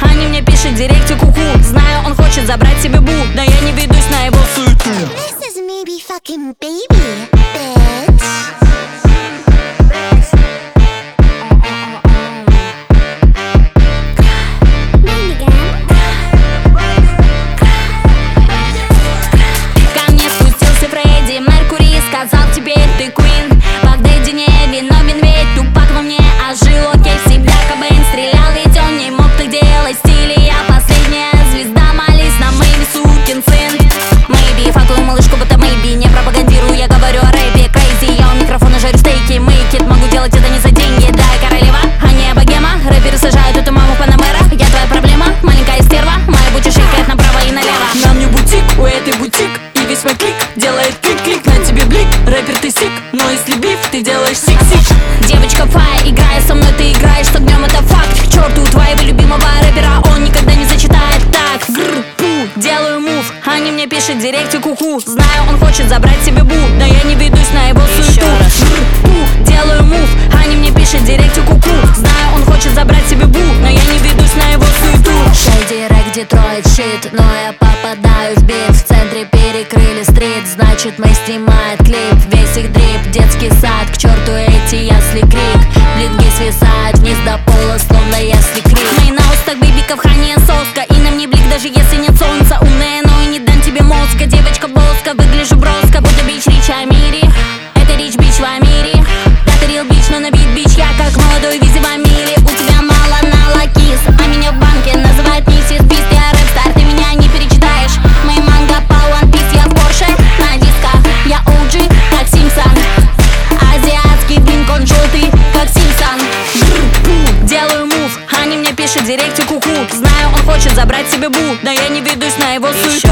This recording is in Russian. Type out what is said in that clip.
Они мне пишут в директе куку. Знаю, он хочет забрать себе бу, но я не ведусь на его суету. This is me be fucking baby, bitch. Ко мне спустился Фредди Меркури и сказал: теперь ты Queen. Багдадди не виновен, ведь Тупак во мне ожил. Окей, в себя Кобейн стрелял, ведь он не мог так делать в стиле. Я последняя звезда, молись на Мэйби, сукин сын. Мэйби, факую малышку, будто Мэйби. Не пропагандирую, я говорю о рэпе. Crazy, я у микрофона жарю стейки. Make it, могу делать это не за деньги. Да, я королева, а не богема. Рэперы сажают эту маму Панамера. Я твоя проблема, маленькая стерва. Моя бутик шейкает направо и налево. На мне бутик, у этой бутик. И весь мой клик делает клик-клик. На тебе блик, рэпер ты сик. Но если биф, ты делаешь сик-сик. Девочка Фая, играя со мной, ты играешь с огнем, это факт. К черту твоего любимого рэпера, он никогда не зачитает так. Делаю мув, они мне пишут в директе куку. Знаю, он хочет забрать себе бу, но я не ведусь на его суету. Делаю мув, они мне пишут в директе куку. Знаю, он хочет забрать себе бу, но я не ведусь на его суету. Шейди рэк, Детройт, щит, но я попадаю в бит. В центре перекрыли стрит, значит мы снимаем клип. Весь их дрип, детский сад, к черту эти ясли крик. Блинги свисают вниз до пола, словно ясли крик. Мои на устах бибиков хранее соска, и на мне блик, даже если нет солнца. Умная, но и не дам тебе мозга. Девочка боска, выгляжу броско, будто бич рич в Амире. Это рич бич в Амире. Да, ты рил бич, но на бит бич. Я как молодой визи в Амире. У тебя мало на лакис, а меня в банке называют миссис Бист. Я рэп-стар, ты меня не перечитаешь. Мои манга по One Piece, я в Порше на дисках. Я OG, как Симпсон. Азиатский блинк, он желтый, как Симпсон. Делаю мув, они мне пишут в директе куку. Знаю, он хочет забрать себе бу, но я не ведусь на его суету.